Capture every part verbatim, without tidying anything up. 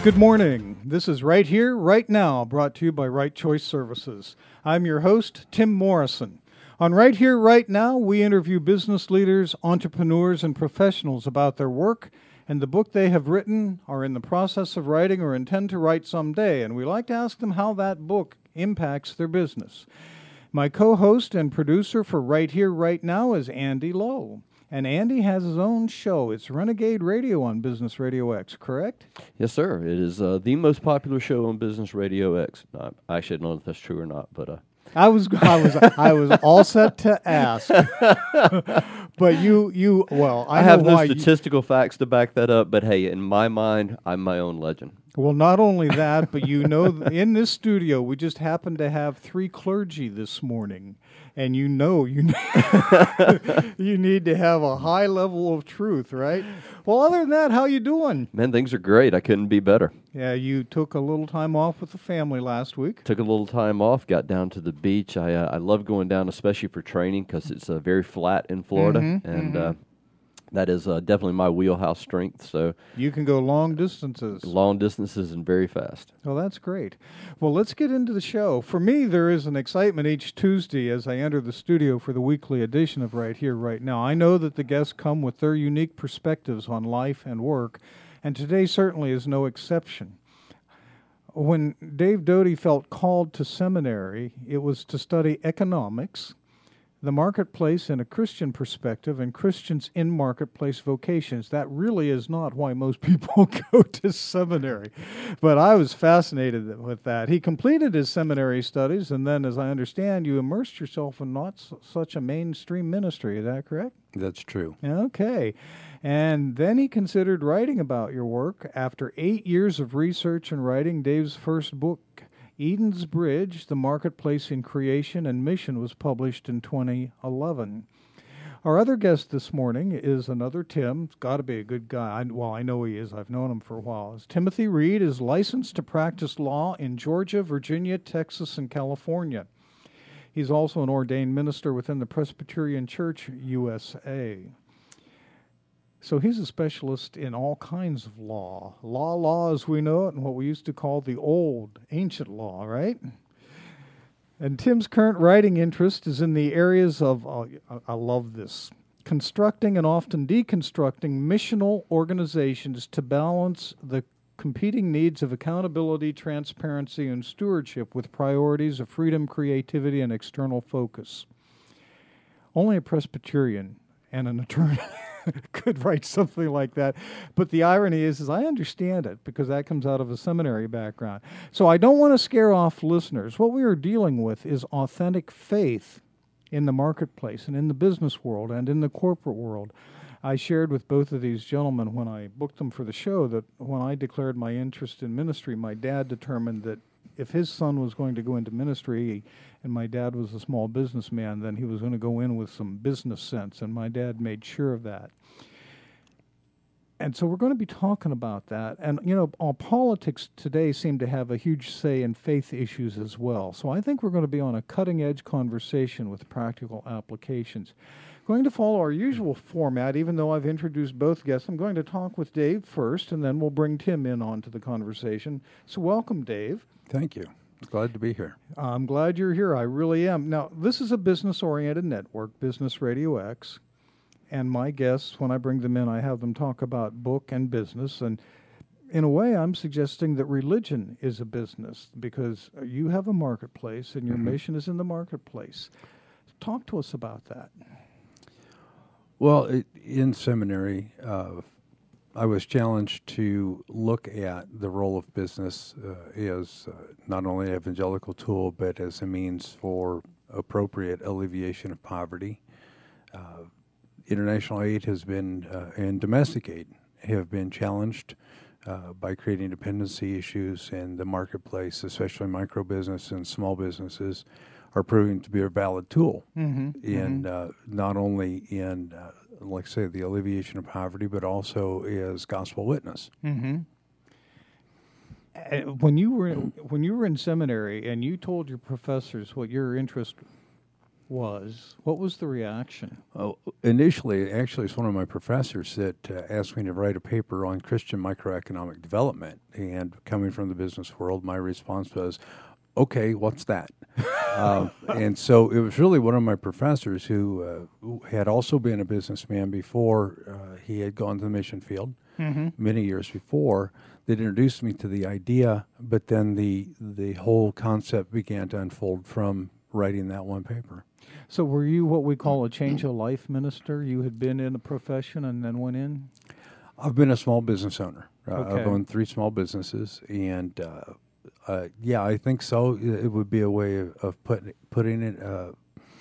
Good morning. This is Right Here, Right Now, brought to you by Right Choice Services. I'm your host, Tim Morrison. On Right Here, Right Now, we interview business leaders, entrepreneurs, and professionals about their work and the book they have written, are in the process of writing, or intend to write someday, and we like to ask them how that book impacts their business. My co-host and producer for Right Here, Right Now is Andy Lowe. And Andy has his own show. It's Renegade Radio on Business Radio X, correct? Yes, sir. It is uh, the most popular show on Business Radio X. Uh, I actually don't know if that's true or not, but uh. I was I was I was all set to ask, but you you well I, I have know no why statistical you, facts to back that up. But hey, in my mind, I'm my own legend. Well, not only that, but you know, in this studio, we just happened to have three clergy this morning, and you know you you need to have a high level of truth, right? Well, other than that, how you doing? Man, things are great. I couldn't be better. Yeah, you took a little time off with the family last week. Took a little time off, got down to the beach. I uh, I love going down, especially for training, because it's uh, very flat in Florida, mm-hmm, and mm-hmm. Uh, that is uh, definitely my wheelhouse strength. So you can go long distances. Long distances and very fast. Well, that's great. Well, let's get into the show. For me, there is an excitement each Tuesday as I enter the studio for the weekly edition of Right Here, Right Now. I know that the guests come with their unique perspectives on life and work, and today certainly is no exception. When Dave Doty felt called to seminary, it was to study economics, the marketplace in a Christian perspective, and Christians in marketplace vocations. That really is not why most people go to seminary. But I was fascinated with that. He completed his seminary studies, and then, as I understand, you immersed yourself in not s- such a mainstream ministry. Is that correct? That's true. Okay. And then he considered writing about your work. After eight years of research and writing, Dave's first book, Eden's Bridge, The Marketplace in Creation and Mission, was published in twenty eleven. Our other guest this morning is another Tim. It's got to be a good guy. I, well, I know he is. I've known him for a while. It's Timothy Reed is licensed to practice law in Georgia, Virginia, Texas, and California. He's also an ordained minister within the Presbyterian Church, U S A. So he's a specialist in all kinds of law. Law, law as we know it, and what we used to call the old, ancient law, right? And Tim's current writing interest is in the areas of, uh, I love this, constructing and often deconstructing missional organizations to balance the competing needs of accountability, transparency, and stewardship with priorities of freedom, creativity, and external focus. Only a Presbyterian and an attorney could write something like that. But the irony is, is I understand it because that comes out of a seminary background. So I don't want to scare off listeners. What we are dealing with is authentic faith in the marketplace and in the business world and in the corporate world. I shared with both of these gentlemen when I booked them for the show that when I declared my interest in ministry, my dad determined that if his son was going to go into ministry, and my dad was a small businessman, then he was going to go in with some business sense, and my dad made sure of that. And so we're going to be talking about that. And, you know, all politics today seem to have a huge say in faith issues as well. So I think we're going to be on a cutting-edge conversation with practical applications. Going to follow our usual format, even though I've introduced both guests. I'm going to talk with Dave first, and then we'll bring Tim in onto the conversation. So welcome, Dave. Thank you. Glad to be here. I'm glad you're here. I really am. Now, this is a business-oriented network, Business Radio X, and my guests, when I bring them in, I have them talk about book and business, and in a way, I'm suggesting that religion is a business because you have a marketplace, and your mm-hmm. mission is in the marketplace. Talk to us about that. Well, it, in seminary, uh, I was challenged to look at the role of business uh, as uh, not only an evangelical tool, but as a means for appropriate alleviation of poverty. Uh, international aid has been, uh, and domestic aid have been challenged uh, by creating dependency issues, and the marketplace, especially micro business and small businesses, are proving to be a valid tool mm-hmm. in mm-hmm. Uh, not only in, uh, like I say, the alleviation of poverty, but also as gospel witness. Mm-hmm. Uh, when you were in, when you were in seminary and you told your professors what your interest was, what was the reaction? Oh, initially, actually, it's one of my professors that uh, asked me to write a paper on Christian microeconomic development. And coming from the business world, my response was, okay, what's that? um, and so it was really one of my professors who, uh, who had also been a businessman before uh, he had gone to the mission field Mm-hmm. many years before, that introduced me to the idea, but then the the whole concept began to unfold from writing that one paper. So were you what we call a change of life minister? You had been in a profession and then went in? I've been a small business owner. Uh, Okay. I've owned three small businesses, and uh, uh, yeah, I think so. It would be a way of, of put, putting it. Uh,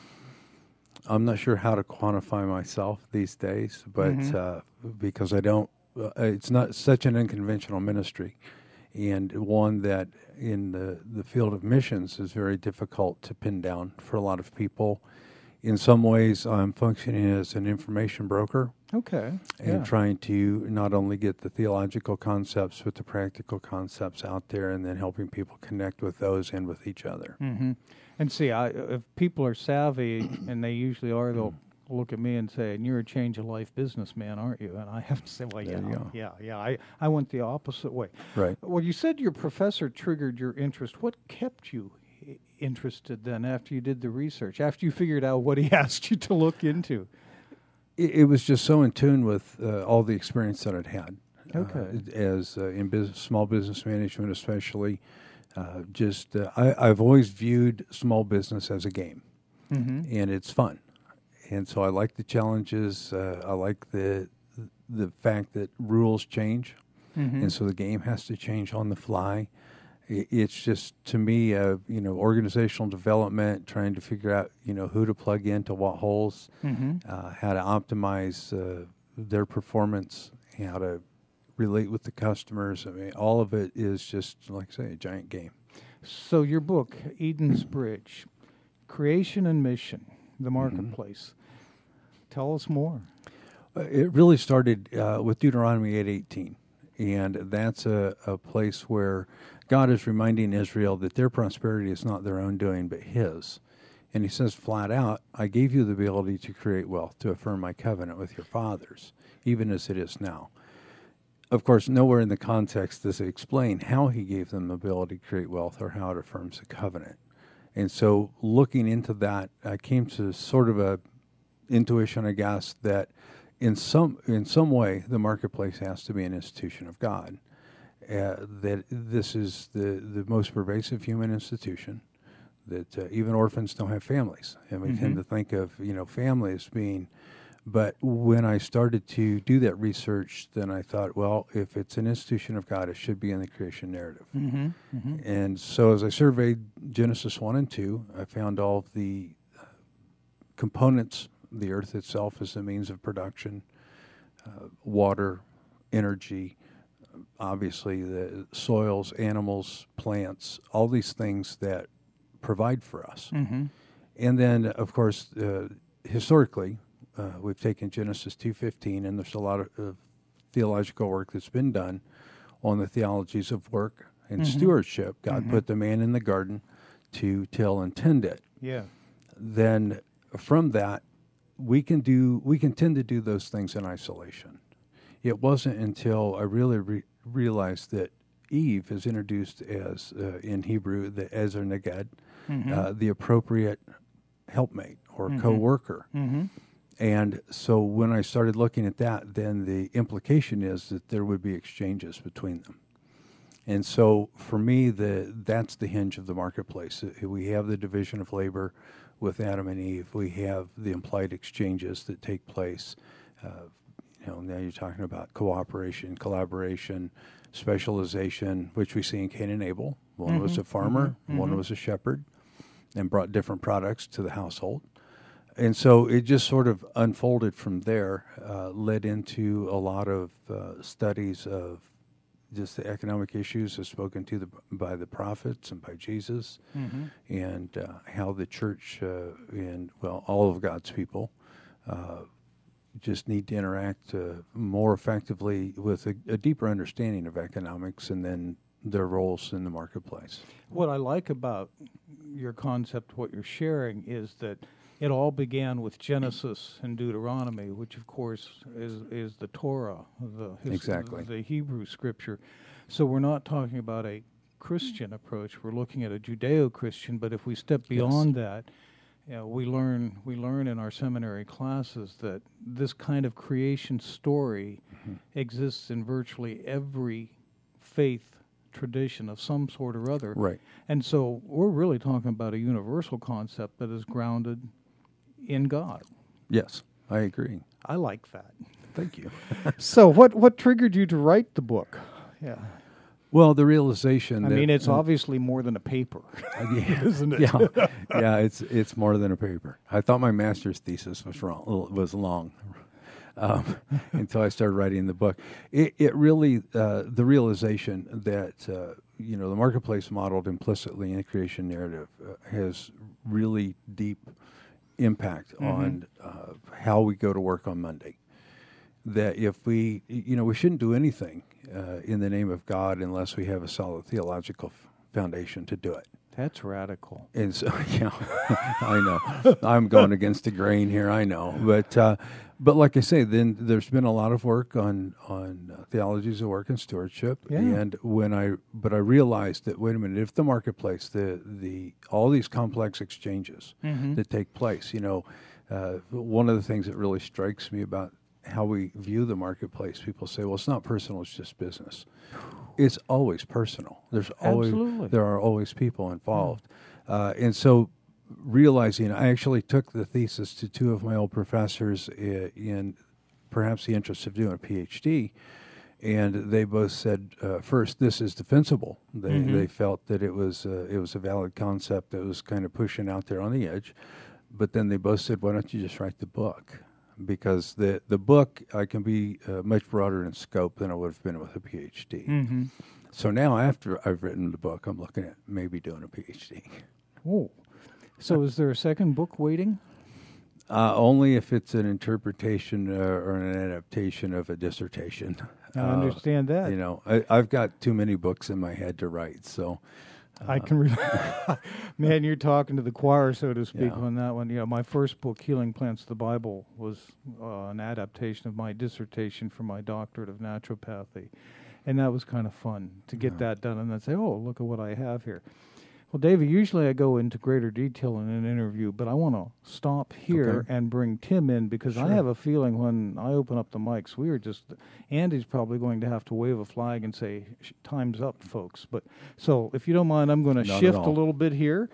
I'm not sure how to quantify myself these days, but Mhm. uh, because I don't, uh, it's not such an unconventional ministry, and one that in the, the field of missions is very difficult to pin down for a lot of people. In some ways, I'm functioning as an information broker Okay. and yeah. trying to not only get the theological concepts, but the practical concepts out there, and then helping people connect with those and with each other. Mm-hmm. And see, I, if people are savvy, and they usually are, they'll look at me and say, "And you're a change of life businessman, aren't you?" And I have to say, "Well, There yeah, you go. yeah, yeah." I, I went the opposite way. Right. Well, you said your professor triggered your interest. What kept you i- interested then after you did the research, after you figured out what he asked you to look into? It, it was just so in tune with uh, all the experience that I'd had. Okay. Uh, as uh, in business, small business management, especially, uh, just uh, I, I've always viewed small business as a game, Mm-hmm. and it's fun, and so I like the challenges. Uh, I like the the fact that rules change, Mm-hmm. and so the game has to change on the fly. I- It's just, to me, uh, you know, organizational development, trying to figure out, you know, who to plug into what holes, Mm-hmm. uh, how to optimize uh, their performance, how to relate with the customers. I mean, all of it is just, like I say, a giant game. So your book, Eden's Bridge, Creation and Mission, the Mm-hmm. Marketplace. Tell us more. Uh, It really started uh, with Deuteronomy eight eighteen, and that's a, a place where God is reminding Israel that their prosperity is not their own doing, but His. And He says flat out, I gave you the ability to create wealth, to affirm my covenant with your fathers, even as it is now. Of course, nowhere in the context does it explain how He gave them the ability to create wealth or how it affirms the covenant. And so looking into that, I came to sort of a intuition, I guess, that in some in some way the marketplace has to be an institution of God. Uh, that this is the, the most pervasive human institution. That uh, even orphans don't have families, and we tend Mhm. to think of you know families being. But when I started to do that research, then I thought, well, if it's an institution of God, it should be in the creation narrative. Mm-hmm. Mm-hmm. And so as I surveyed Genesis one and two, I found all of the uh, components. The earth itself is the means of production, uh, water, energy, uh, obviously the soils, animals, plants, all these things that provide for us. Mm-hmm. And then, of course, uh, historically, uh, we've taken Genesis two fifteen, and there's a lot of uh, theological work that's been done on the theologies of work and Mhm. stewardship. God Mhm. put the man in the garden to till and tend it. Yeah. Then from that, we can do we can tend to do those things in isolation. It wasn't until I really re- realized that Eve is introduced as uh, in Hebrew the Ezer Neged, Mm-hmm. uh, the appropriate helpmate or Mhm. co-worker. Mm-hmm. And so when I started looking at that, then the implication is that there would be exchanges between them. And so for me, the that's the hinge of the marketplace. Uh, We have the division of labor with Adam and Eve. We have the implied exchanges that take place. Uh, you know, now you're talking about cooperation, collaboration, specialization, which we see in Cain and Abel. One was Mhm, a farmer, mhm, one mhm. was a shepherd, and brought different products to the household. And so it just sort of unfolded from there, uh, led into a lot of uh, studies of just the economic issues as spoken to the, by the prophets and by Jesus, Mm-hmm. and uh, how the church uh, and, well, all of God's people uh, just need to interact uh, more effectively with a, a deeper understanding of economics and then their roles in the marketplace. What I like about your concept, what you're sharing, is that it all began with Genesis and Deuteronomy, which of course is is the Torah, the his, Exactly. the Hebrew scripture. So we're not talking about a Christian approach. We're looking at a Judeo-Christian. But if we step beyond that, you know, we learn we learn in our seminary classes that this kind of creation story mm-hmm. exists in virtually every faith tradition of some sort or other. Right. And so we're really talking about a universal concept that is grounded in God. Yes, I agree. I like that. Thank you. So what, what triggered you to write the book? Yeah. Well, the realization I that... mean, it's uh, obviously more than a paper, yeah, isn't it? yeah, yeah, it's it's more than a paper. I thought my master's thesis was wrong, was long, um, until I started writing the book. It, it really, uh, the realization that, uh, you know, the marketplace modeled implicitly in the creation narrative uh, has really deep impact mm-hmm. on uh, how we go to work on Monday. That if we, you know, we shouldn't do anything uh, in the name of God unless we have a solid theological f- foundation to do it. That's radical. And so, yeah, I know. I'm going against the grain here, I know. But, uh, but like I say, then there's been a lot of work on on uh, theologies of work and stewardship. Yeah. And when I, but I realized that, wait a minute, if the marketplace, the the all these complex exchanges mm-hmm. that take place, you know, uh, one of the things that really strikes me about how we view the marketplace, people say, well, it's not personal, it's just business. It's always personal. There's always Absolutely. There are always people involved. Mm. Uh, and so realizing, I actually took the thesis to two of my old professors in, in perhaps the interest of doing a PhD, and they both said, uh, first, this is defensible. They mm-hmm. they felt that it was uh, it was a valid concept that was kind of pushing out there on the edge. But then they both said, why don't you just write the book? Because the, the book, I can be uh, much broader in scope than I would have been with a PhD. Mm-hmm. So now, after I've written the book, I'm looking at maybe doing a PhD. Oh, so is there a second book waiting? Uh, only if it's an interpretation uh, or an adaptation of a dissertation. I uh, understand that. You know, I, I've got too many books in my head to write, so... I can, re- man, you're talking to the choir, so to speak, Yeah. on that one. You know, my first book, Healing Plants the Bible, was uh, an adaptation of my dissertation for my doctorate of naturopathy, and that was kind of fun to get Yeah. that done and then say, oh, look at what I have here. Well, David, usually I go into greater detail in an interview, but I want to stop here Okay. and bring Tim in because I Sure. have a feeling when I open up the mics, we are just, Andy's probably going to have to wave a flag and say, time's up, folks. But so if you don't mind, I'm going to Not at shift a all. little bit here.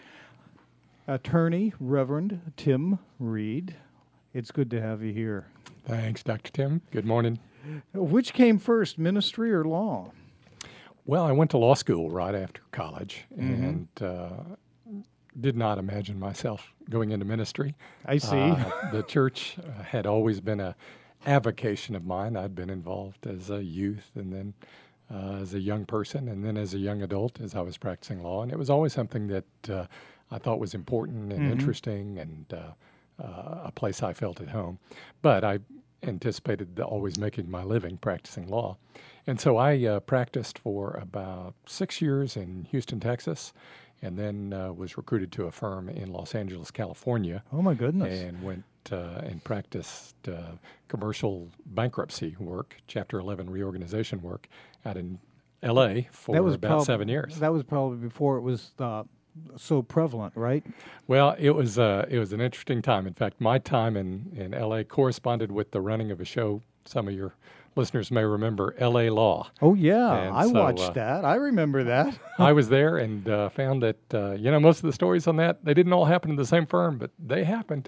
Attorney Reverend Tim Reed, it's good to have you here. Thanks, Doctor Tim. Good morning. Which came first, ministry or law? Well, I went to law school right after college Mm-hmm. and uh, did not imagine myself going into ministry. I see. Uh, the church uh, had always been a avocation of mine. I'd been involved as a youth and then uh, as a young person and then as a young adult as I was practicing law. And it was always something that uh, I thought was important and Mhm. interesting and uh, uh, a place I felt at home. But I anticipated the, always making my living practicing law. And so I uh, practiced for about six years in Houston, Texas, and then uh, was recruited to a firm in Los Angeles, California, Oh, my goodness. and went uh, and practiced uh, commercial bankruptcy work, Chapter eleven reorganization work out in L A for that was about prob- seven years. That was probably before it was uh, so prevalent, right? Well, it was uh, it was an interesting time. In fact, my time in, in L A corresponded with the running of a show some of your listeners may remember, L A Law. Oh, yeah. And I so, watched uh, that. I remember that. I was there and uh, found that, uh, you know, most of the stories on that, they didn't all happen in the same firm, but they happened.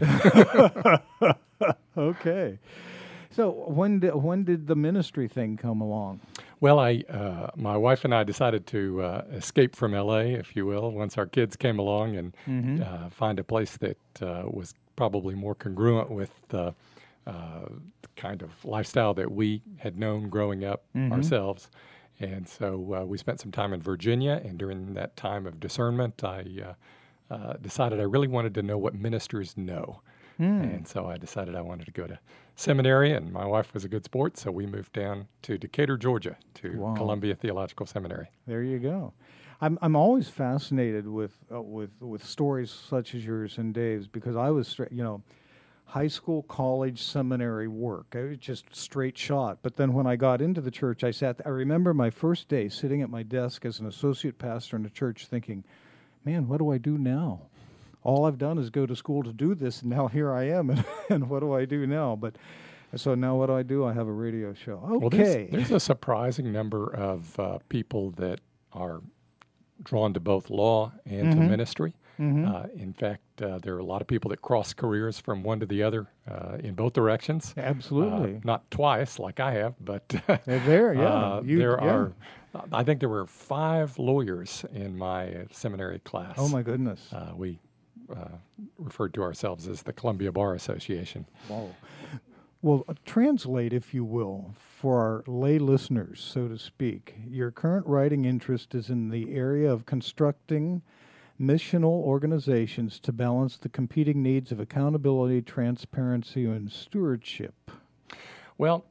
Okay. So when did, when did the ministry thing come along? Well, I, uh, my wife and I decided to uh, escape from L A, if you will, once our kids came along and Mhm. uh, find a place that uh, was probably more congruent with uh, uh, the kind of lifestyle that we had known growing up Mhm. ourselves. And so uh, we spent some time in Virginia, and during that time of discernment, I uh, uh, decided I really wanted to know what ministers know. Hmm. And so I decided I wanted to go to seminary, and my wife was a good sport, so we moved down to Decatur, Georgia, to Wow. Columbia Theological Seminary. There you go. I'm I'm always fascinated with uh, with with stories such as yours and Dave's, because I was stra- you know high school, college, seminary work. I was just straight shot. But then when I got into the church, I sat. I remember my first day sitting at my desk as an associate pastor in a church, thinking, "Man, what do I do now? All I've done is go to school to do this, and now here I am, and, and what do I do now?" But so now what do I do? I have a radio show. Okay. Well, there's, there's a surprising number of uh, people that are drawn to both law and Mm-hmm. to ministry. Mm-hmm. Uh, in fact, uh, there are a lot of people that cross careers from one to the other uh, in both directions. Absolutely. Uh, not twice like I have, but They're there, yeah. uh, You- there yeah. are, I think there were five lawyers in my uh, seminary class. Oh my goodness. Uh, we uh, referred to ourselves as the Columbia Bar Association. Wow. Well, uh, translate, if you will, for our lay listeners, so to speak. Your current writing interest is in the area of constructing missional organizations to balance the competing needs of accountability, transparency, and stewardship. Well,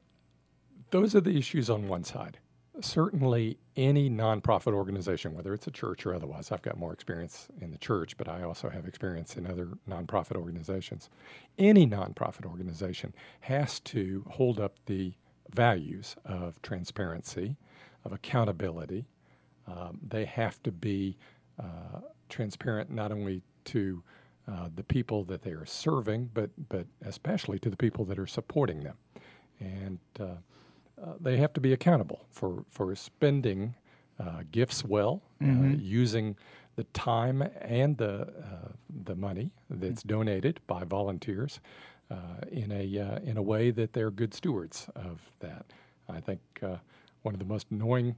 those are the issues on one side. Certainly, any nonprofit organization, whether it's a church or otherwise, I've got more experience in the church, but I also have experience in other nonprofit organizations. Any nonprofit organization has to hold up the values of transparency, of accountability. Um, they have to be uh, transparent not only to uh, the people that they are serving, but but especially to the people that are supporting them. And uh, uh, they have to be accountable for, for spending uh, gifts well, Mhm. uh, using the time and the uh, the money that's donated by volunteers uh, in a uh, in a way that they're good stewards of that. I think uh, one of the most annoying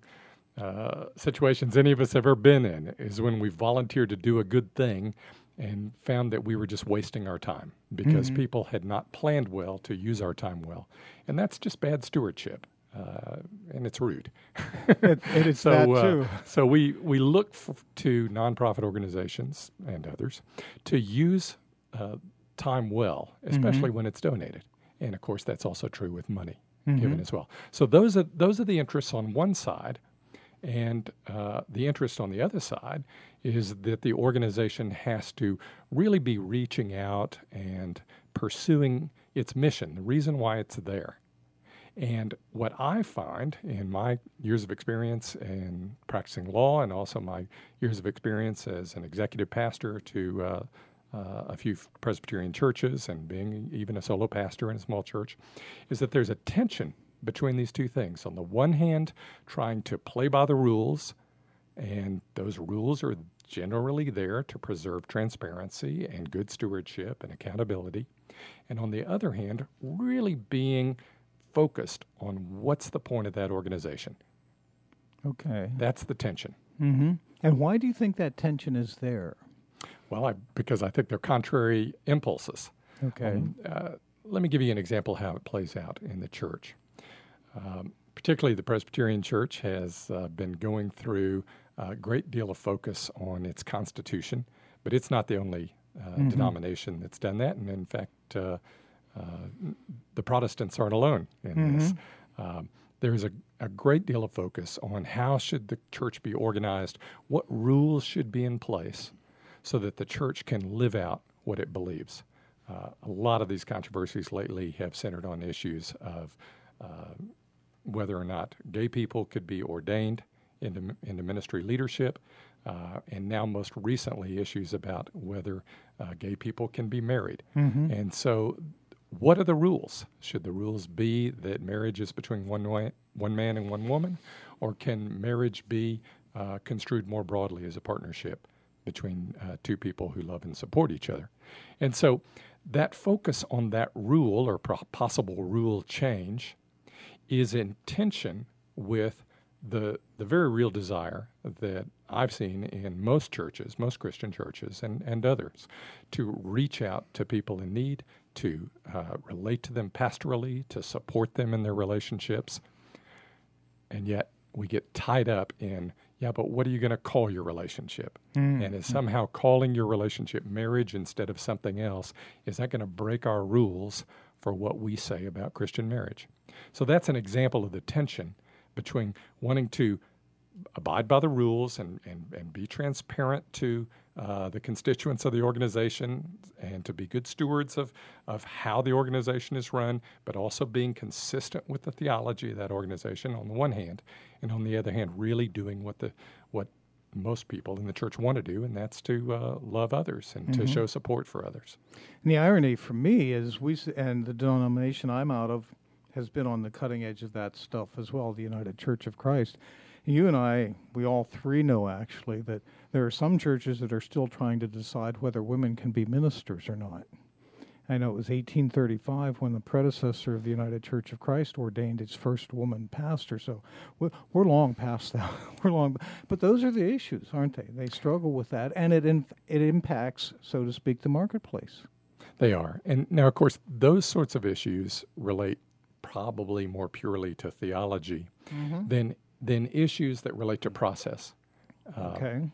uh, situations any of us have ever been in is when we volunteered to do a good thing and found that we were just wasting our time because Mhm. people had not planned well to use our time well. And that's just bad stewardship, uh, and it's rude. It, it is so, that uh, too. so we, we look f- to nonprofit organizations and others to use uh, time well, especially when it's donated. And of course, that's also true with money given as well. So those are those are the interests on one side, and uh, the interest on the other side is that the organization has to really be reaching out and pursuing its mission, the reason why it's there. And what I find in my years of experience in practicing law and also my years of experience as an executive pastor to uh, uh, a few Presbyterian churches and being even a solo pastor in a small church is that there's a tension between these two things. On the one hand, trying to play by the rules, and those rules are generally there to preserve transparency and good stewardship and accountability. And on the other hand, really being focused on what's the point of that organization. Okay. That's the tension. Mm-hmm. And why do you think that tension is there? Well, I, because I think they're contrary impulses. Okay. Um, uh, let me give you an example how it plays out in the church. Um, particularly the Presbyterian Church has uh, been going through a great deal of focus on its constitution, but it's not the only uh, Mhm. denomination that's done that. And in fact, uh, uh, the Protestants aren't alone in this. Um, there's a, a great deal of focus on how should the church be organized, what rules should be in place so that the church can live out what it believes. Uh, a lot of these controversies lately have centered on issues of uh, whether or not gay people could be ordained into, into ministry leadership, uh, and now most recently issues about whether uh, gay people can be married. Mm-hmm. And so what are the rules? Should the rules be that marriage is between one, wa- one man and one woman, or can marriage be uh, construed more broadly as a partnership between uh, two people who love and support each other? And so that focus on that rule or pro- possible rule change is in tension with the the very real desire that I've seen in most churches, most Christian churches and, and others, to reach out to people in need, to uh, relate to them pastorally, to support them in their relationships. And yet we get tied up in, yeah, but what are you going to call your relationship? Mm-hmm. And is somehow calling your relationship marriage instead of something else, is that going to break our rules for what we say about Christian marriage? So that's an example of the tension between wanting to abide by the rules and, and, and be transparent to uh, the constituents of the organization and to be good stewards of, of how the organization is run, but also being consistent with the theology of that organization on the one hand, and on the other hand, really doing what the what most people in the church want to do, and that's to uh, love others and mm-hmm. to show support for others. And the irony for me is we s- and the denomination I'm out of has been on the cutting edge of that stuff as well, the United Church of Christ. And you and I, we all three know actually that there are some churches that are still trying to decide whether women can be ministers or not. I know it was eighteen thirty-five when the predecessor of the United Church of Christ ordained its first woman pastor. So we're, we're long past that. we're long, but those are the issues, aren't they? They struggle with that, and it in, it impacts, so to speak, the marketplace. They are, and now, of course, those sorts of issues relate probably more purely to theology mm-hmm. than than issues that relate to process. Okay. Uh,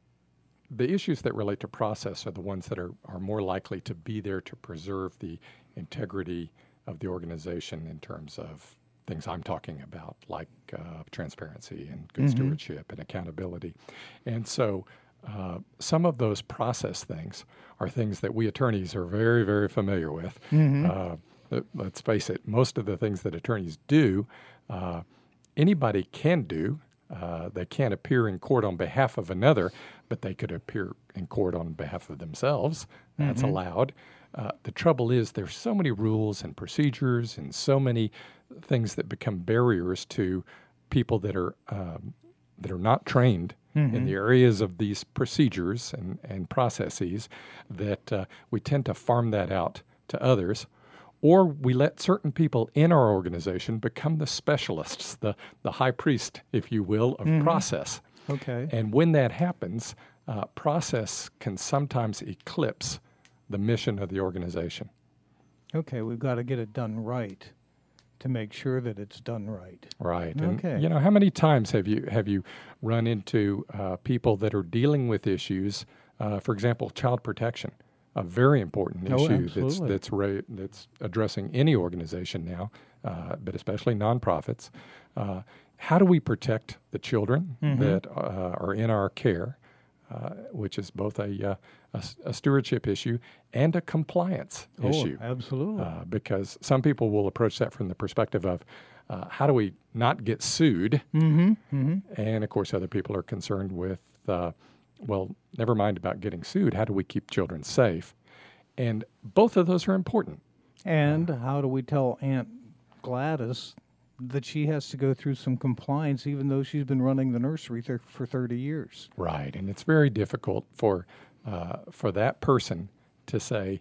The issues that relate to process are the ones that are, are more likely to be there to preserve the integrity of the organization in terms of things I'm talking about, like uh, transparency and good mm-hmm. stewardship and accountability. And so uh, some of those process things are things that we attorneys are very, very familiar with. Mm-hmm. Uh, let's face it, most of the things that attorneys do, uh, anybody can do. Uh, they can't appear in court on behalf of another, but they could appear in court on behalf of themselves. That's mm-hmm. allowed. Uh, the trouble is there's so many rules and procedures and so many things that become barriers to people that are um, that are not trained mm-hmm. in the areas of these procedures and, and processes that uh, we tend to farm that out to others. Or we let certain people in our organization become the specialists, the, the high priest, if you will, of mm-hmm. process. Okay. And when that happens, uh, process can sometimes eclipse the mission of the organization. Okay, we've got to get it done right to make sure that it's done right. Right. Okay. And, you know, how many times have you have you run into uh, people that are dealing with issues, uh, for example, child protection? A very important oh, issue absolutely. that's that's ra- that's addressing any organization now, uh, but especially nonprofits. Uh, how do we protect the children mm-hmm. that uh, are in our care, uh, which is both a, uh, a a stewardship issue and a compliance oh, issue? Absolutely. Uh, because some people will approach that from the perspective of uh, how do we not get sued, mm-hmm. Mm-hmm. and of course other people are concerned with. Uh, Well, never mind about getting sued. How do we keep children safe? And both of those are important. And how do we tell Aunt Gladys that she has to go through some compliance even though she's been running the nursery th- for thirty years? Right. And it's very difficult for uh, for that person to say,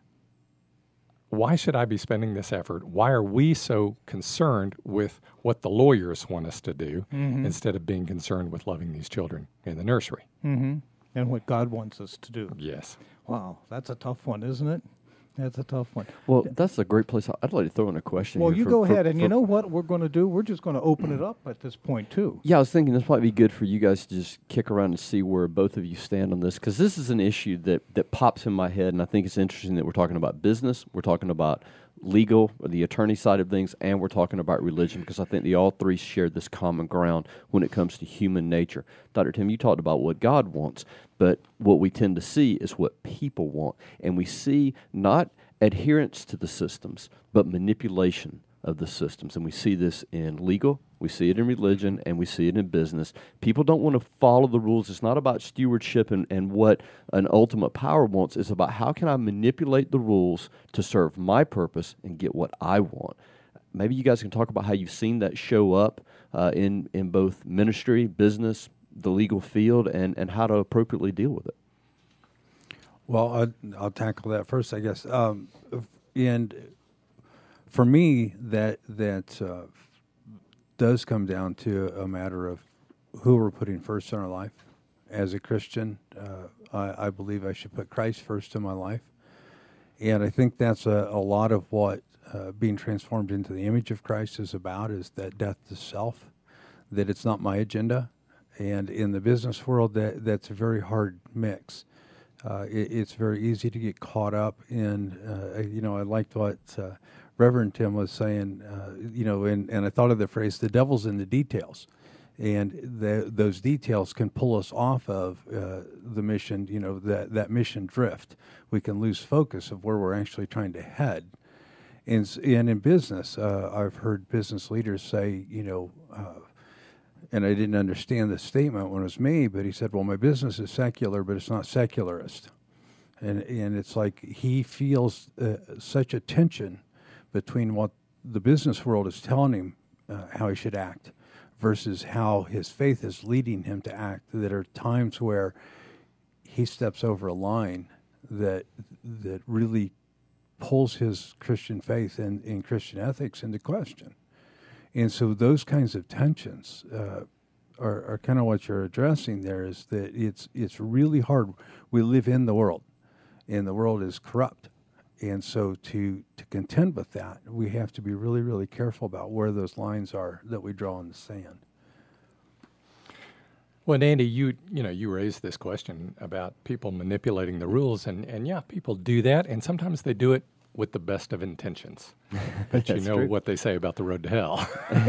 why should I be spending this effort? Why are we so concerned with what the lawyers want us to do mm-hmm. instead of being concerned with loving these children in the nursery? Mm-hmm. And what God wants us to do. Yes. Wow, that's a tough one, isn't it? That's a tough one. Well, that's a great place. I'd like to throw in a question. Well, here you for, go for, ahead. And for, you know what we're going to do? We're just going to open it up at this point, too. Yeah, I was thinking this might be good for you guys to just kick around and see where both of you stand on this, because this is an issue that, that pops in my head, and I think it's interesting that we're talking about business, we're talking about legal, or the attorney side of things, and we're talking about religion, because I think they all three share this common ground when it comes to human nature. Doctor Tim, you talked about what God wants, but what we tend to see is what people want, and we see not adherence to the systems, but manipulation of the systems. And we see this in legal, we see it in religion, and we see it in business. People don't want to follow the rules. It's not about stewardship and, and what an ultimate power wants. It's about how can I manipulate the rules to serve my purpose and get what I want. Maybe you guys can talk about how you've seen that show up uh, in, in both ministry, business, the legal field, and, and how to appropriately deal with it. Well, I'll, I'll tackle that first, I guess. Um, and for me, that that uh, does come down to a matter of who we're putting first in our life. As a Christian, uh, I, I believe I should put Christ first in my life. And I think that's a, a lot of what uh, being transformed into the image of Christ is about, is that death to self, that it's not my agenda. And in the business world, that that's a very hard mix. Uh, it, it's very easy to get caught up in, uh, you know, I liked what uh, Reverend Tim was saying, uh, you know, and, and I thought of the phrase, the devil's in the details. And the, those details can pull us off of uh, the mission, you know, that, that mission drift. We can lose focus of where we're actually trying to head. And, and in business, uh, I've heard business leaders say, you know, uh, and I didn't understand the statement when it was made, but he said, well, my business is secular, but it's not secularist. And, and it's like he feels uh, such a tension between what the business world is telling him uh, how he should act versus how his faith is leading him to act, that there are times where he steps over a line that that really pulls his Christian faith and, and Christian ethics into question. And so those kinds of tensions uh, are, are kind of what you're addressing there, is that it's it's really hard. We live in the world, and the world is corrupt. And so to, to contend with that, we have to be really, really careful about where those lines are that we draw in the sand. Well, Andy, you you know, you raised this question about people manipulating the rules, and, and yeah, people do that, and sometimes they do it with the best of intentions. But you know true. what they say about the road to hell.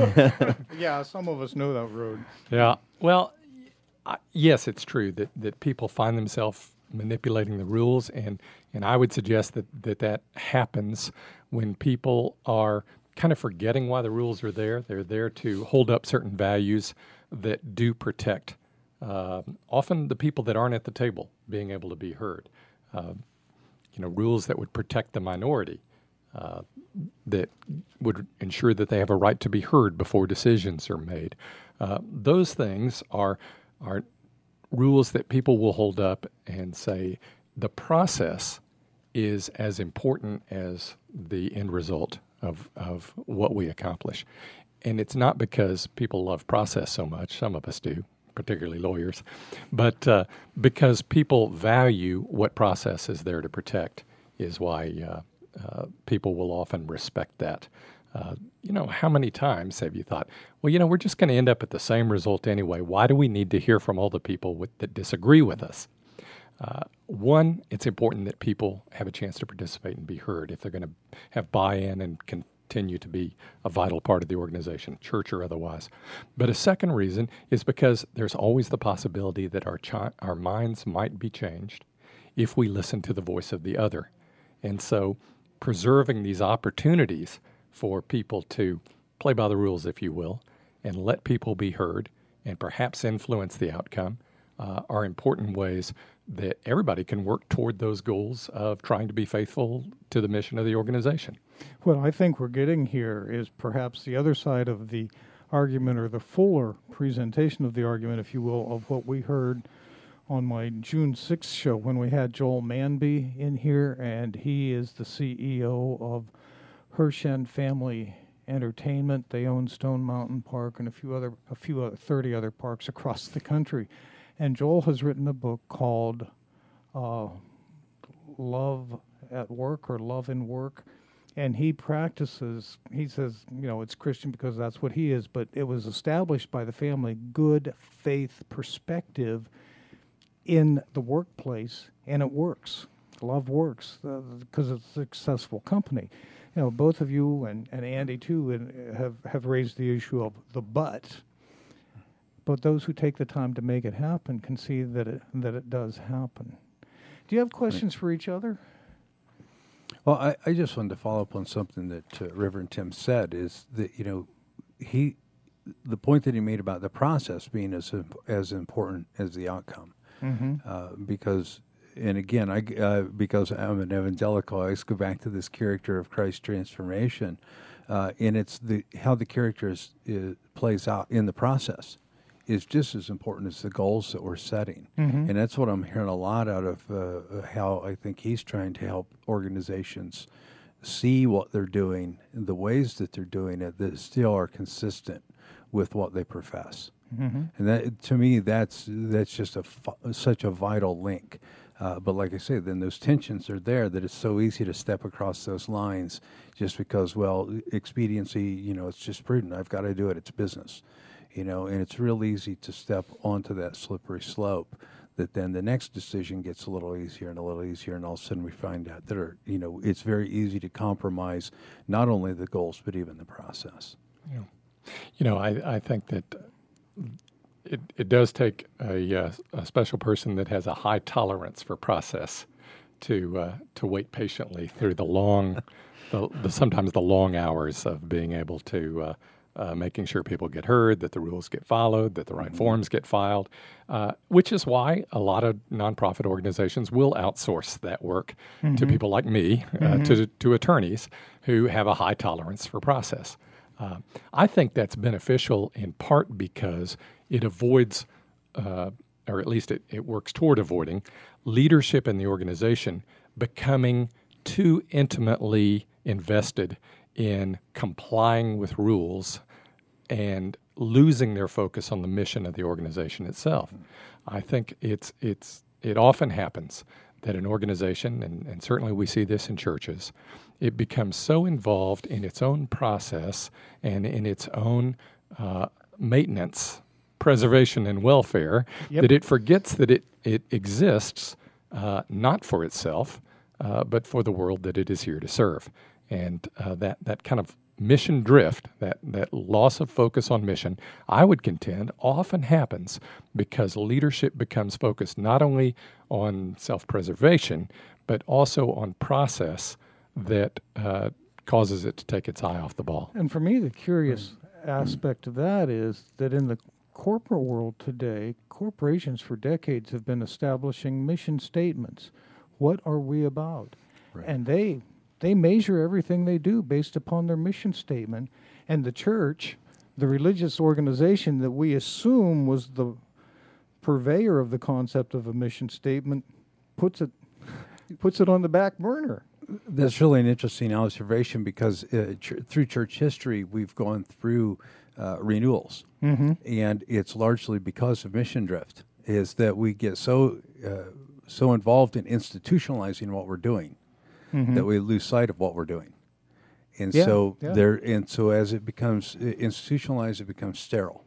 Yeah, some of us know that road. Yeah. Well, I, yes, it's true that, that people find themselves manipulating the rules, and, and I would suggest that, that that happens when people are kind of forgetting why the rules are there. They're there to hold up certain values that do protect uh, often the people that aren't at the table being able to be heard. Uh, you know, rules that would protect the minority, uh, that would ensure that they have a right to be heard before decisions are made. Uh, those things are are rules that people will hold up and say the process is as important as the end result of, of what we accomplish. And it's not because people love process so much, some of us do, particularly lawyers, but uh, because people value what process is there to protect is why uh, uh, people will often respect that. Uh, you know, how many times have you thought, well, you know, we're just going to end up at the same result anyway. Why do we need to hear from all the people with, that disagree with us? Uh, one, it's important that people have a chance to participate and be heard if they're going to have buy-in and continue to be a vital part of the organization, church or otherwise. But a second reason is because there's always the possibility that our chi- our minds might be changed if we listen to the voice of the other. And so preserving these opportunities for people to play by the rules, if you will, and let people be heard and perhaps influence the outcome uh, are important ways that everybody can work toward those goals of trying to be faithful to the mission of the organization. What I think we're getting here is perhaps the other side of the argument, or the fuller presentation of the argument, if you will, of what we heard on my June sixth show when we had Joel Manby in here, and he is the C E O of Hershen Family Entertainment. They own Stone Mountain Park and a few other, a few other, thirty other parks across the country. And Joel has written a book called uh, Love at Work, or Love in Work. And he practices, he says, you know, it's Christian because that's what he is, but it was established by the family, good faith perspective in the workplace, and it works. Love works because uh, it's a successful company. You know, both of you and, and Andy too and have, have raised the issue of the but, but those who take the time to make it happen can see that it that it does happen. Do you have questions for each other? Well, I, I just wanted to follow up on something that uh, Reverend Tim said, is that, you know, he, the point that he made about the process being as as important as the outcome, Mm-hmm. uh, because. And again, I, uh, because I'm an evangelical, I always go back to this character of Christ's transformation, uh, and it's the how the character is, is, plays out in the process is just as important as the goals that we're setting. Mm-hmm. And that's what I'm hearing a lot out of uh, how I think he's trying to help organizations see what they're doing and the ways that they're doing it that still are consistent with what they profess. Mm-hmm. And that, to me, that's that's just a such a vital link. Uh, but like I say, then those tensions are there that it's so easy to step across those lines just because, well, expediency, you know, it's just prudent. I've got to do it. It's business, you know, and it's real easy to step onto that slippery slope that then the next decision gets a little easier and a little easier. And all of a sudden we find out that, are, you know, it's very easy to compromise not only the goals, but even the process. Yeah. You know, I, I think that it, it does take a, uh, a special person that has a high tolerance for process to uh, to wait patiently through the long, the, the sometimes the long hours of being able to uh, uh, making sure people get heard, that the rules get followed, that the right mm-hmm. forms get filed, uh, which is why a lot of nonprofit organizations will outsource that work mm-hmm. to people like me, uh, mm-hmm. to to attorneys who have a high tolerance for process. Uh, I think that's beneficial in part because it avoids, uh, or at least it, it works toward avoiding, leadership in the organization becoming too intimately invested in complying with rules and losing their focus on the mission of the organization itself. I think it's it's it often happens that an organization, and, and certainly we see this in churches, it becomes so involved in its own process and in its own uh, maintenance, preservation, and welfare yep. that it forgets that it, it exists uh, not for itself, uh, but for the world that it is here to serve. And uh, that, that kind of mission drift, that, that loss of focus on mission, I would contend often happens because leadership becomes focused not only on self-preservation, but also on process that uh, causes it to take its eye off the ball. And for me, the curious aspect of that is that in the corporate world today, corporations for decades have been establishing mission statements. What are we about? Right. And they they measure everything they do based upon their mission statement. And the church, the religious organization that we assume was the purveyor of the concept of a mission statement, puts it puts it on the back burner. That's really an interesting observation because uh, ch- through church history, we've gone through uh, renewals. Mm-hmm. And it's largely because of mission drift, is that we get so uh, so involved in institutionalizing what we're doing mm-hmm. that we lose sight of what we're doing. And yeah, so yeah. there, and so as it becomes institutionalized, it becomes sterile.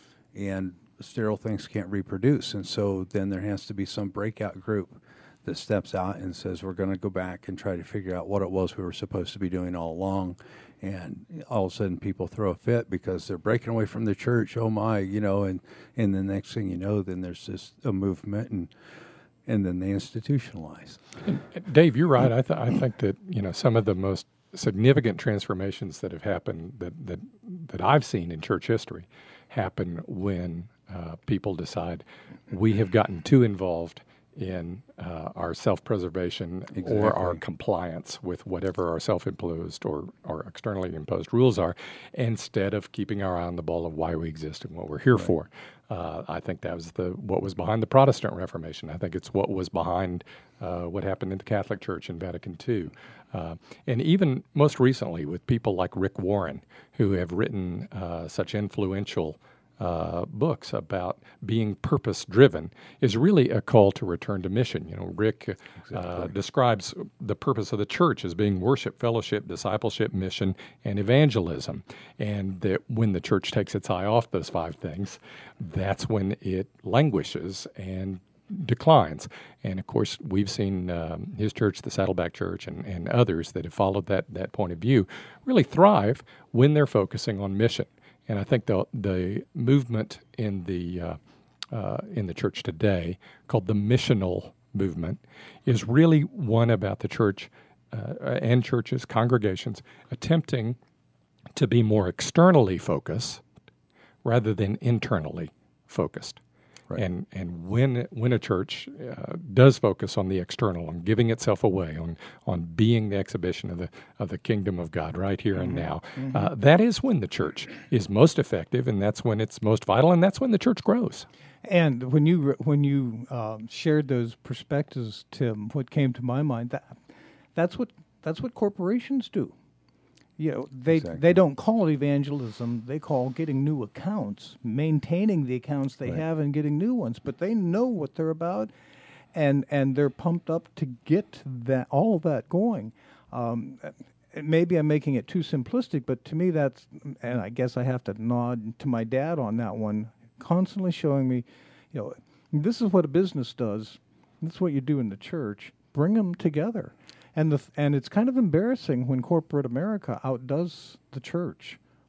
And sterile things can't reproduce. And so then there has to be some breakout group that steps out and says, we're going to go back and try to figure out what it was we were supposed to be doing all along. And all of a sudden people throw a fit because they're breaking away from the church. Oh my, you know, and, and the next thing you know, then there's just a movement and and then they institutionalize. Dave, you're right. I, th- I think that, you know, some of the most significant transformations that have happened that, that, that I've seen in church history happen when uh, people decide we have gotten too involved in uh, our self-preservation exactly. or our compliance with whatever our self-imposed or, or externally imposed rules are, instead of keeping our eye on the ball of why we exist and what we're here right. for. Uh, I think that was the what was behind the Protestant Reformation. I think it's what was behind uh, what happened in the Catholic Church in Vatican Two. Uh, and even most recently with people like Rick Warren, who have written uh, such influential Uh, books about being purpose-driven, is really a call to return to mission. You know, Rick uh, exactly. describes the purpose of the church as being worship, fellowship, discipleship, mission, and evangelism. And that when the church takes its eye off those five things, that's when it languishes and declines. And of course, we've seen um, his church, the Saddleback Church, and, and others that have followed that that point of view really thrive when they're focusing on mission. And I think the the movement in the uh, uh, in the church today, called the missional movement, is really one about the church uh, and churches, congregations, attempting to be more externally focused rather than internally focused. Right. And and when when a church uh, does focus on the external, on giving itself away, on on being the exhibition of the of the kingdom of God right here mm-hmm. and now, mm-hmm. uh, that is when the church is most effective, and that's when it's most vital, and that's when the church grows. And when you when you um, shared those perspectives, Tim, what came to my mind that that's what that's what corporations do. You know, they exactly. they don't call it evangelism. They call getting new accounts, maintaining the accounts they right. have and getting new ones. But they know what they're about, and and they're pumped up to get that all of that going. Um, maybe I'm making it too simplistic, but to me that's, and I guess I have to nod to my dad on that one, constantly showing me, you know, this is what a business does. This is what you do in the church. Bring them together. And the and it's kind of embarrassing when corporate America outdoes the church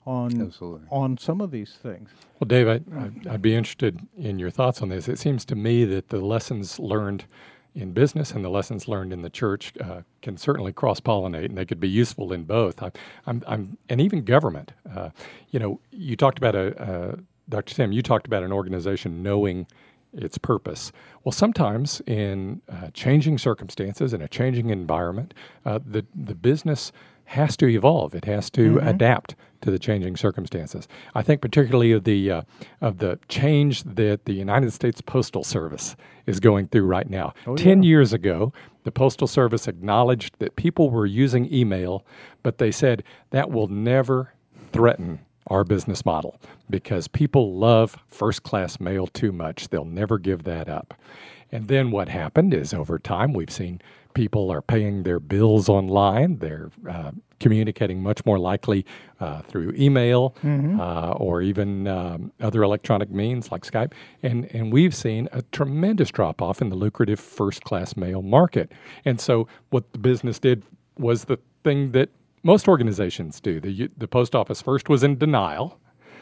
on Absolutely. on some of these things. Well, Dave, I, I'd, I'd be interested in your thoughts on this. It seems to me that the lessons learned in business and the lessons learned in the church uh, can certainly cross-pollinate, and they could be useful in both. I, I'm, I'm, and even government. Uh, you know, you talked about a, uh, Doctor Tim, you talked about an organization knowing its purpose. Well, sometimes in uh, changing circumstances, in a changing environment, uh, the the business has to evolve. It has to Mm-hmm. adapt to the changing circumstances. I think particularly of the uh, of the change that the United States Postal Service is going through right now. Oh, Ten yeah. years ago, the Postal Service acknowledged that people were using email, but they said that will never threaten our business model because people love first-class mail too much. They'll never give that up. And then what happened is over time we've seen people are paying their bills online. They're uh, communicating much more likely uh, through email uh, or even um, other electronic means like Skype. And, and we've seen a tremendous drop-off in the lucrative first-class mail market. And so what the business did was the thing that most organizations do. The, the post office first was in denial.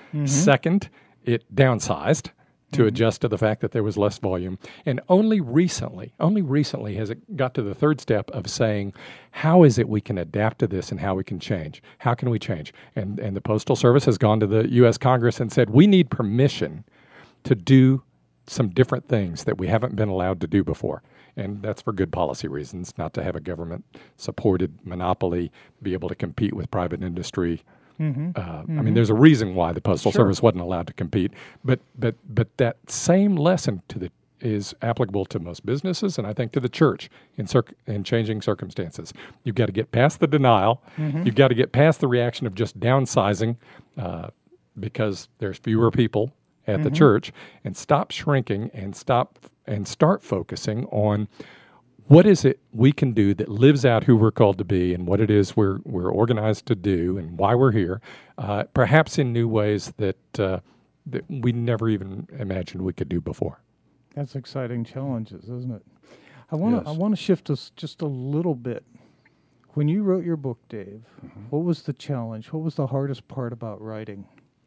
Second, it downsized to adjust to the fact that there was less volume. And only recently, only recently has it got to the third step of saying, how is it we can adapt to this and how we can change? How can we change? And, and the Postal Service has gone to the U S Congress and said, we need permission to do some different things that we haven't been allowed to do before. And that's for good policy reasons, not to have a government-supported monopoly be able to compete with private industry. Mm-hmm. Uh, I mean, there's a reason why the Postal Sure. Service wasn't allowed to compete. But but but that same lesson to the is applicable to most businesses, and I think to the church in circ- in changing circumstances. You've got to get past the denial. Mm-hmm. You've got to get past the reaction of just downsizing uh, because there's fewer people at the church, and stop shrinking and stop and start focusing on what is it we can do that lives out who we're called to be and what it is we're we're organized to do and why we're here, uh, perhaps in new ways that uh, that we never even imagined we could do before. That's exciting challenges, isn't it? I want to Yes. I want to shift us just a little bit. When you wrote your book, Dave, what was the challenge? What was the hardest part about writing?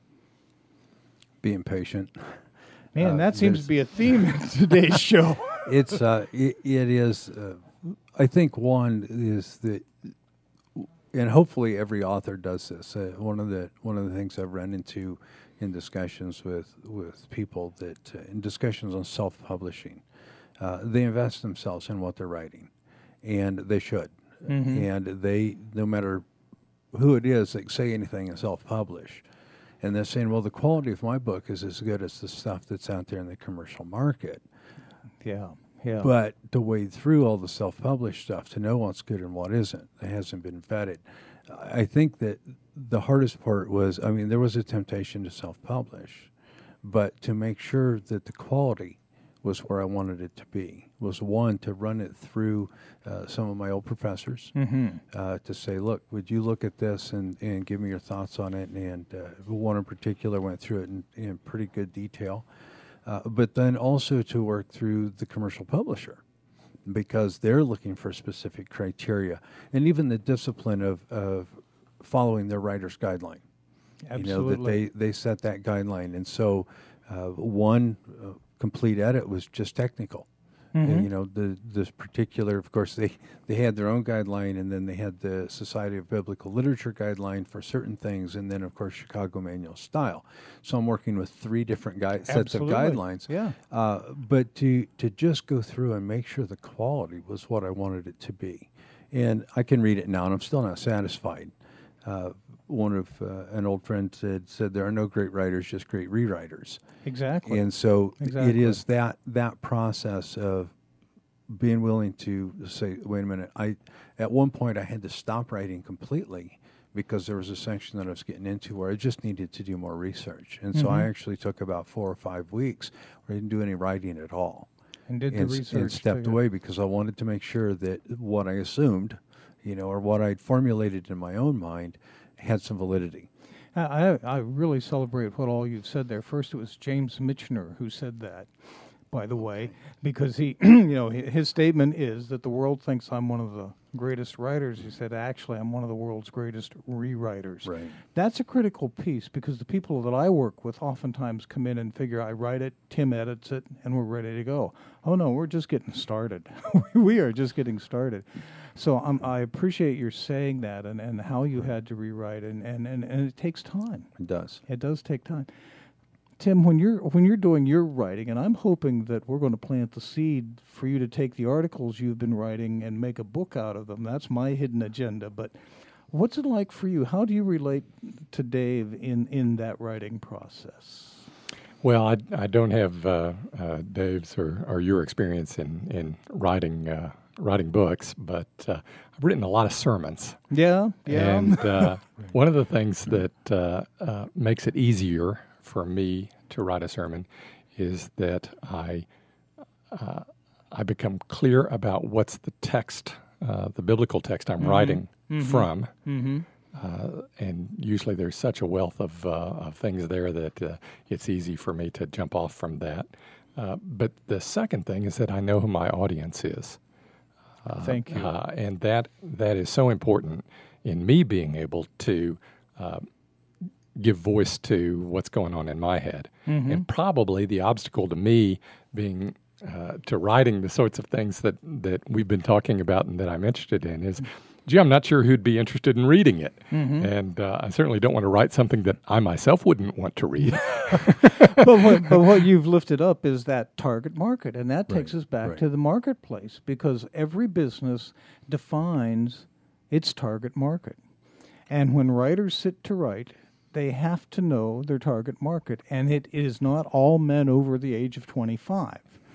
Being patient. Man, Uh, that seems there's- to be a theme in today's show. It's uh, it, it is. Uh, I think one is that, and hopefully every author does this. Uh, one of the one of the things I've run into in discussions with with people that uh, in discussions on self publishing, uh, they invest themselves in what they're writing, and they should. Mhm. And they, no matter who it is, that say anything and self publish. And they're saying, well, the quality of my book is as good as the stuff that's out there in the commercial market. Yeah, yeah. But to wade through all the self-published stuff, to know what's good and what isn't, that hasn't been vetted. I think that the hardest part was, I mean, there was a temptation to self-publish, but to make sure that the quality was where I wanted it to be, was one, to run it through uh, some of my old professors, mm-hmm. uh, to say, look, would you look at this and, and give me your thoughts on it? And uh, one in particular went through it in, in pretty good detail. Uh, but then also to work through the commercial publisher, because they're looking for specific criteria, and even the discipline of, of following their writer's guideline. Absolutely. You know, that they, they set that guideline. And so uh, one uh, complete edit was just technical. Mhm. And, you know, the this particular, of course, they, they had their own guideline, and then they had the Society of Biblical Literature guideline for certain things, and then, of course, Chicago Manual Style. So I'm working with three different gui- sets of Absolutely. guidelines. Yeah. Uh, but to, to just go through and make sure the quality was what I wanted it to be. And I can read it now, and I'm still not satisfied. Uh, one of uh, an old friend said, said, there are no great writers, just great rewriters. Exactly. And so th- Exactly. it is that that process of being willing to say, wait a minute, I at one point I had to stop writing completely because there was a section that I was getting into where I just needed to do more research. And so I Mhm. actually took about four or five weeks where I didn't do any writing at all. and did the And, s- research. and stepped to- away because I wanted to make sure that what I assumed, you know, or what I'd formulated in my own mind had some validity. I, I I really celebrate what all you've said there. First, it was James Michener who said that. by the way, because he, you know, hi- his statement is that the world thinks I'm one of the greatest writers. He said, actually, I'm one of the world's greatest rewriters. Right. That's a critical piece because the people that I work with oftentimes come in and figure I write it, Tim edits it, and we're ready to go. Oh, no, we're just getting started. We are just getting started. So um, I appreciate your saying that and, and how you had to rewrite, and, and, and, and it takes time. It does. It does take time. Tim, when you're when you're doing your writing, and I'm hoping that we're going to plant the seed for you to take the articles you've been writing and make a book out of them. That's my hidden agenda. But what's it like for you? How do you relate to Dave in, in that writing process? Well, I, I don't have uh, uh, Dave's or, or your experience in in writing uh, writing books, but uh, I've written a lot of sermons. Yeah, yeah. And uh, one of the things that uh, uh, makes it easier for me to write a sermon is that I uh, I become clear about what's the text, uh, the biblical text I'm Mhm. writing Mhm. from. mm-hmm. Uh, and usually there's such a wealth of, uh, of things there that uh, it's easy for me to jump off from that. Uh, but the second thing is that I know who my audience is. Uh, Thank you. Uh, and that that is so important in me being able to uh, give voice to what's going on in my head. Mhm. And probably the obstacle to me being uh, to writing the sorts of things that, that we've been talking about and that I'm interested in is, gee, I'm not sure who'd be interested in reading it. Mhm. And uh, I certainly don't want to write something that I myself wouldn't want to read. but, what, but what you've lifted up is that target market, and that takes Right, us back right. to the marketplace, because every business defines its target market. And when writers sit to write, they have to know their target market, and it is not all men over the age of twenty-five.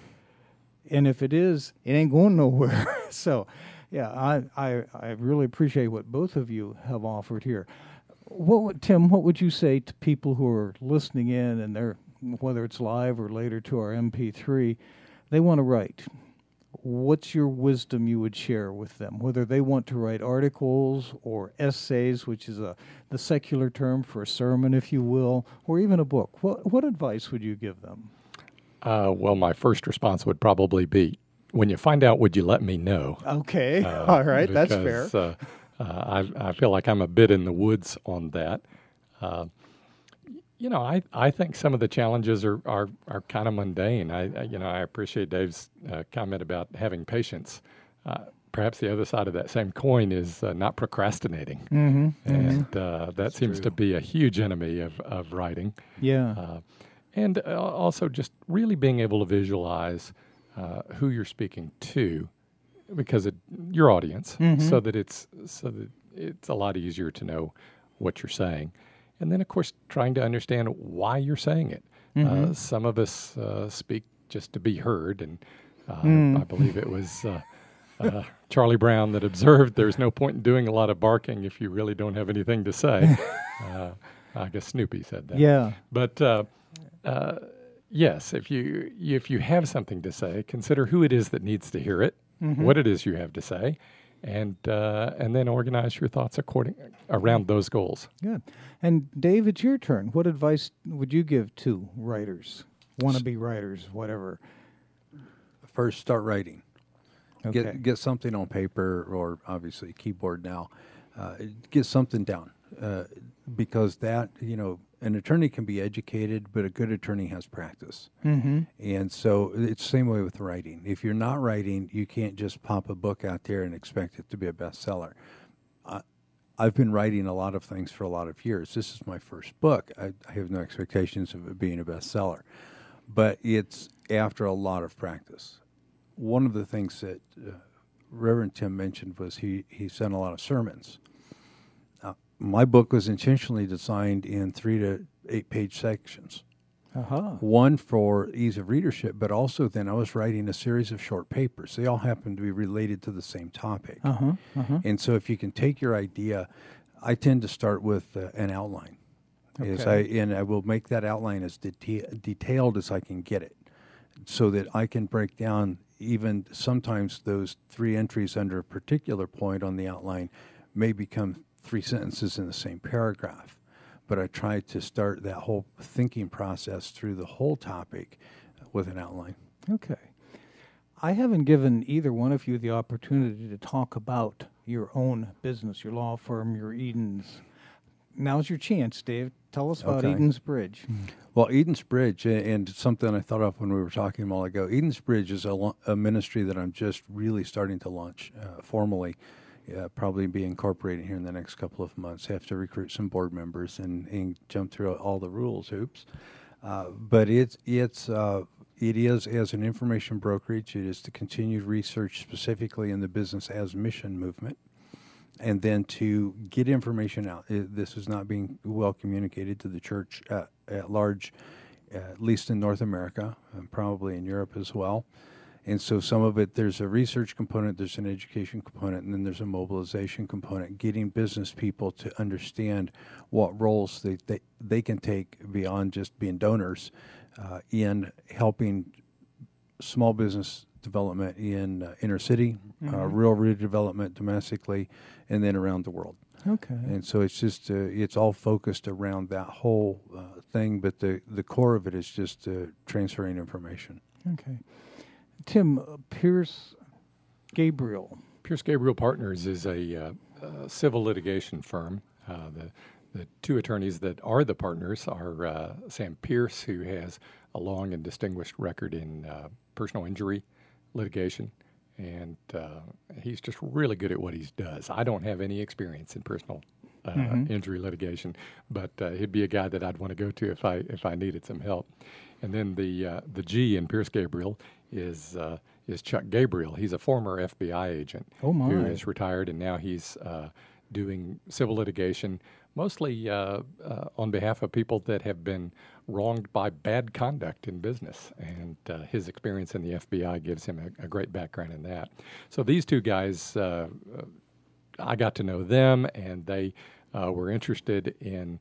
And if it is, it ain't going nowhere. So, yeah, I, I I really appreciate what both of you have offered here. What would, Tim, what would you say to people who are listening in, and they're, whether it's live or later to our M P three, they want to write? What's your wisdom you would share with them? Whether they want to write articles or essays, which is a the secular term for a sermon, if you will, or even a book. What what advice would you give them? Uh, well, my first response would probably be, when you find out, would you let me know? Okay, Uh, all right, that's fair. because, Uh, uh, I, I feel like I'm a bit in the woods on that. Uh, you know, I, I think some of the challenges are, are, are kind of mundane. I, I you know I appreciate Dave's uh, comment about having patience. Uh, perhaps the other side of that same coin is uh, not procrastinating, Mm-hmm. and uh, that seems true. to be a huge enemy of, of writing. Yeah. Uh, and uh, also just really being able to visualize uh, who you're speaking to, because it, your audience, Mhm. so that it's so that it's a lot easier to know what you're saying, and then of course trying to understand why you're saying it. Uh, Mhm. some of us uh, speak just to be heard, and uh, Mm. I believe it was uh, uh, Charlie Brown that observed there's no point in doing a lot of barking if you really don't have anything to say. uh, I guess Snoopy said that. Yeah. But uh, uh, yes, if you if you have something to say, consider who it is that needs to hear it, Mhm. what it is you have to say, and uh, and then organize your thoughts according around those goals. Good. And Dave, it's your turn. What advice would you give to writers, wannabe writers, whatever? First, start writing. Okay. Get get something on paper, or obviously keyboard now. Uh, get something down, uh, because that, you know, an attorney can be educated, but a good attorney has practice. Mm-hmm. And so it's the same way with writing. If you're not writing, you can't just pop a book out there and expect it to be a bestseller. I, I've been writing a lot of things for a lot of years. This is my first book. I, I have no expectations of it being a bestseller, but it's after a lot of practice. One of the things that uh, Reverend Tim mentioned was he, he sent a lot of sermons. Uh, my book was intentionally designed in three to eight page sections. Uh-huh. One for ease of readership, but also then I was writing a series of short papers. They all happen to be related to the same topic. Uh-huh. Uh-huh. And so if you can take your idea, I tend to start with uh, an outline. Is I, Okay. and I will make that outline as deta- detailed as I can get it, so that I can break down even sometimes those three entries under a particular point on the outline may become three sentences in the same paragraph. But I try to start that whole thinking process through the whole topic with an outline. Okay. I haven't given either one of you the opportunity to talk about your own business, your law firm, your Edens. Now's your chance, Dave. Tell us about Okay. Edens Bridge. Well, Edens Bridge, a- and something I thought of when we were talking a while ago, Edens Bridge is a, lo- a ministry that I'm just really starting to launch uh, formally, uh, probably be incorporated here in the next couple of months. Have to recruit some board members and, and jump through all the rules hoops. Uh, but it's it's uh, it is as an information brokerage. It is to continued research specifically in the business as mission movement, and then to get information out. It, this is not being well communicated to the church at, at large, uh, at least in North America, and probably in Europe as well. And so some of it, there's a research component, there's an education component, and then there's a mobilization component, getting business people to understand what roles they, they, they can take beyond just being donors uh, in helping small business development in uh, inner city, Mm-hmm. uh, rural development domestically, and then around the world. Okay. And so it's just, uh, it's all focused around that whole uh, thing, but the, the core of it is just uh, transferring information. Okay. Tim, uh, Pierce Gabriel. Pierce Gabriel Partners is a uh, uh, civil litigation firm. Uh, the the two attorneys that are the partners are uh, Sam Pierce, who has a long and distinguished record in uh, personal injury litigation, and uh, he's just really good at what he does. I don't have any experience in personal uh, Mhm. injury litigation, but uh, he'd be a guy that I'd want to go to if I if I needed some help. And then the uh, the G in Pierce Gabriel is uh, is Chuck Gabriel. He's a former F B I agent Oh, my. who is retired, and now he's uh, doing civil litigation, mostly uh, uh, on behalf of people that have been wronged by bad conduct in business. And uh, his experience in the F B I gives him a, a great background in that. So these two guys, uh, uh, I got to know them, and they uh, were interested in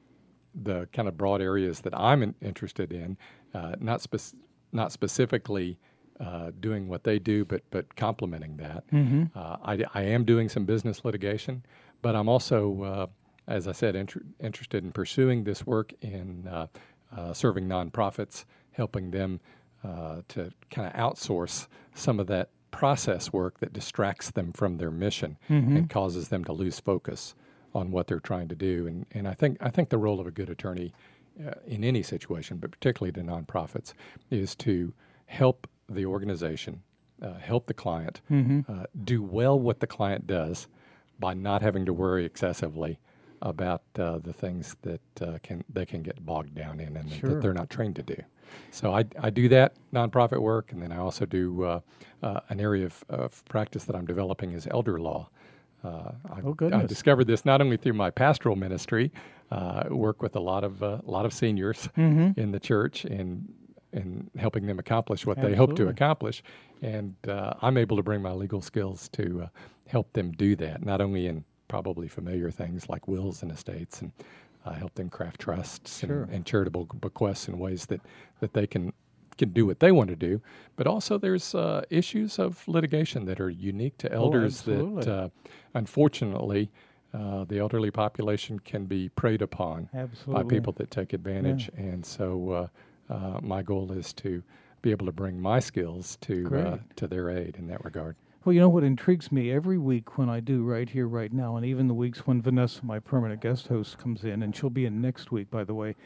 the kind of broad areas that I'm in, interested in, uh, not spec- not specifically uh, doing what they do, but but complementing that. Mm-hmm. Uh, I, I am doing some business litigation, but I'm also, uh, as I said, inter- interested in pursuing this work in uh, uh, serving nonprofits, helping them uh, to kind of outsource some of that process work that distracts them from their mission Mhm. and causes them to lose focus on what they're trying to do. And and I think I think the role of a good attorney uh, in any situation, but particularly to nonprofits, is to help the organization, uh, help the client, Mhm. uh, do well what the client does by not having to worry excessively about uh, the things that uh, can they can get bogged down in and Sure. that they're not trained to do. So I, I do that nonprofit work, and then I also do uh, uh, an area of, of practice that I'm developing is elder law. Uh, I, Oh, I goodness. discovered this not only through my pastoral ministry, uh, work with a lot of a lot of seniors Mhm. in the church and and helping them accomplish what they hope to Absolutely. accomplish, and uh, I'm able to bring my legal skills to uh, help them do that. Not only in probably familiar things like wills and estates, and uh, help them craft trusts Sure. and, and charitable bequests in ways that that they can can do what they want to do, but also there's uh, issues of litigation that are unique to elders that, absolutely. uh, unfortunately, uh, the elderly population can be preyed upon Absolutely. by people that take advantage. And so uh, uh, my goal is to be able to bring my skills to uh, Great. to their aid in that regard. Well, you know what intrigues me every week when I do right here, right now, and even the weeks when Vanessa, my permanent guest host, comes in, and she'll be in next week, by the way.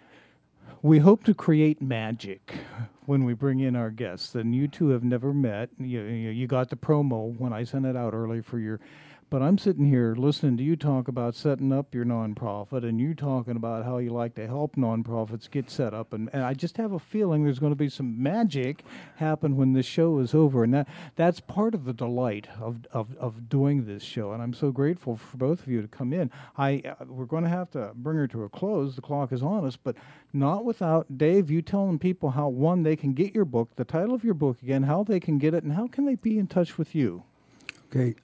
We hope to create magic when we bring in our guests. And you two have never met. You, you, you got the promo when I sent it out early for your. But I'm sitting here listening to you talk about setting up your nonprofit, and you talking about how you like to help nonprofits get set up. And, and I just have a feeling there's going to be some magic happen when this show is over. And that that's part of the delight of, of, of doing this show. And I'm so grateful for both of you to come in. I uh, We're going to have to bring her to a close. The clock is on us, but not without, Dave, you telling people how, one, they can get your book, the title of your book again, how they can get it, and how can they be in touch with you? Okay.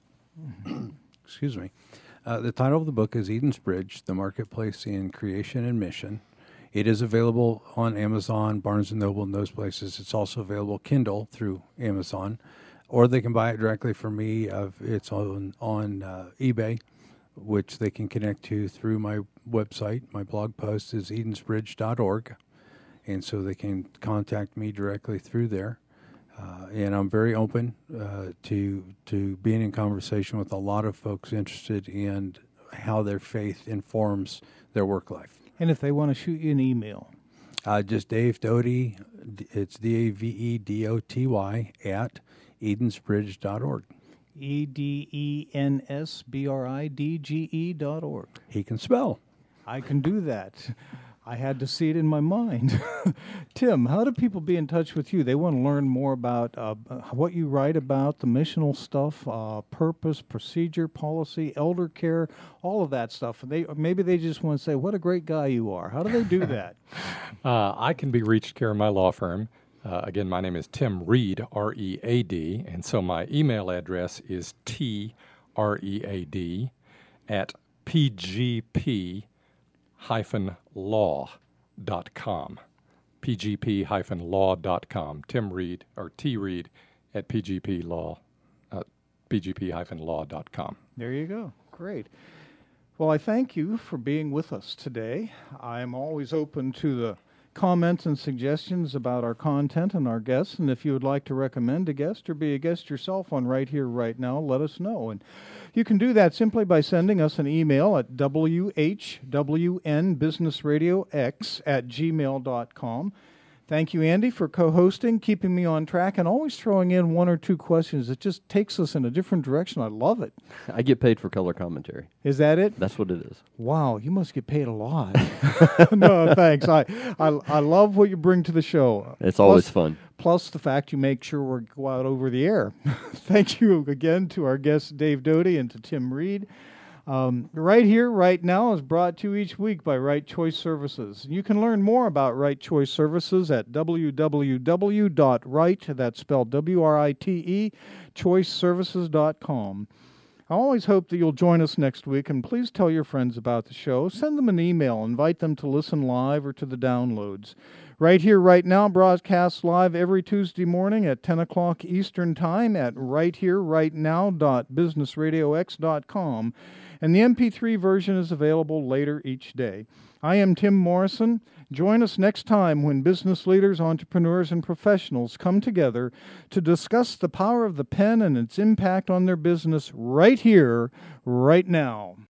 Excuse me. Uh, the title of the book is Edens Bridge, The Marketplace in Creation and Mission. It is available on Amazon, Barnes and Noble, and those places. It's also available Kindle through Amazon, or they can buy it directly from me. Uh, it's on, on uh, eBay, which they can connect to through my website. My blog post is edens bridge dot org. and so they can contact me directly through there. Uh, and I'm very open uh, to to being in conversation with a lot of folks interested in how their faith informs their work life. And if they want to shoot you an email, uh, just Dave Doty, it's D A V E D O T Y at edensbridge dot org. E D E N S B R I D G E dot org. He can spell. I can do that. I had to see it in my mind. Tim, how do people be in touch with you? They want to learn more about uh, what you write about, the missional stuff, uh, purpose, procedure, policy, elder care, all of that stuff. They maybe they just want to say, "What a great guy you are." How do they do that? uh, I can be reached here in my law firm. Uh, again, my name is Tim Read, R E A D, and so my email address is T R E A D at P G P hyphen law dot com. P G P hyphen law dot com. Tim Read, or T Read at P G P law, uh, P G P hyphen law dot com. There you go. Great. Well, I thank you for being with us today. I am always open to the comments and suggestions about our content and our guests, and if you would like to recommend a guest or be a guest yourself on Right Here, Right Now, let us know. And you can do that simply by sending us an email at W H W N Business Radio X at gmail dot com. Thank you, Andy, for co-hosting, keeping me on track, and always throwing in one or two questions. It just takes us in a different direction. I love it. I get paid for color commentary. Is that it? That's what it is. Wow, you must get paid a lot. No, thanks. I, I I love what you bring to the show. It's Plus- always fun. Plus the fact you make sure we go out over the air. Thank you again to our guests, Dave Doty and to Tim Read. Um, Right Here, Right Now is brought to you each week by Right Choice Services. You can learn more about Right Choice Services at w w w dot right, that's spelled W R I T E, choice services dot com. I always hope that you'll join us next week, and please tell your friends about the show. Send them an email, invite them to listen live or to the downloads. Right Here, Right Now broadcasts live every Tuesday morning at ten o'clock Eastern Time at right here right now dot business radio x dot com, and the M P three version is available later each day. I am Tim Morrison. Join us next time when business leaders, entrepreneurs, and professionals come together to discuss the power of the pen and its impact on their business right here, right now.